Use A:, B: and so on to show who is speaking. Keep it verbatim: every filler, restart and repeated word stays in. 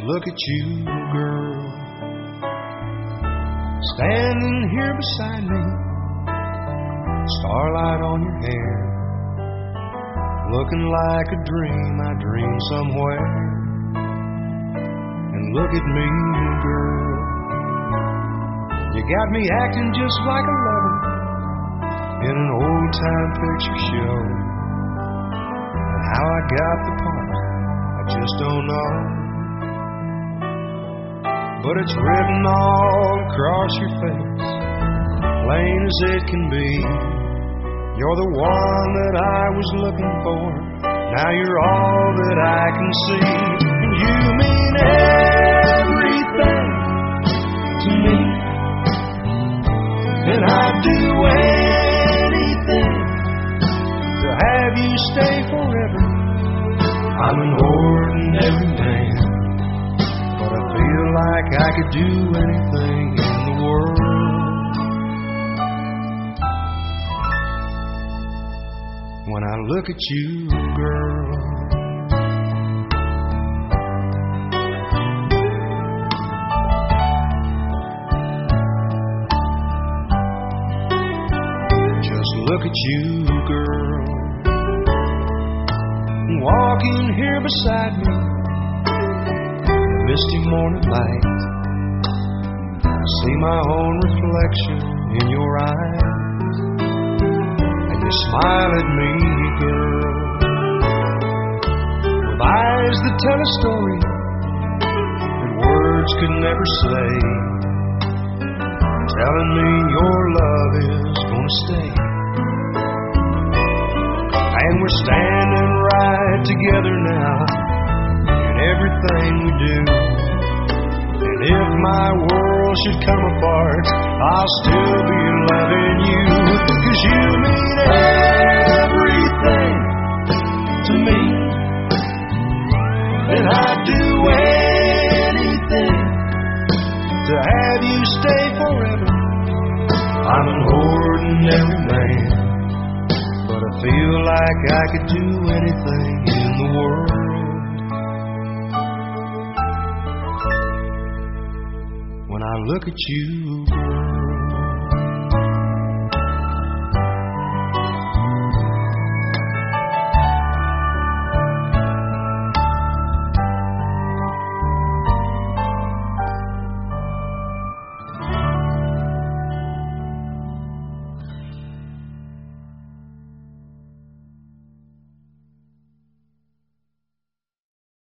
A: look at you, girl, standing here beside me, starlight on your hair, looking like a dream I dreamed somewhere. And look at me, girl, you got me acting just like a lover in an old-time picture show. And how I got the part, I just don't know. But it's written all across your face, plain as it can be. You're the one that I was looking for, now you're all that I can see. And you mean everything to me, and I'd do anything to have you stay forever. I'm an ordinary man, but I feel like I could do anything in the world. When I look at you, girl, just look at you, girl, walking here beside me, misty morning light. I see my own reflection in your eyes, and you smile at me, girl, with eyes that tell a story that words could never say, telling me your love is gonna stay. And we're standing right together now in everything we do. And if my world should come apart, I'll still be loving you. 'Cause you mean everything to me, and I'd do anything to have you stay forever. I'm an ordinary man, but I feel like I could do anything in the world. When I look at you, girl,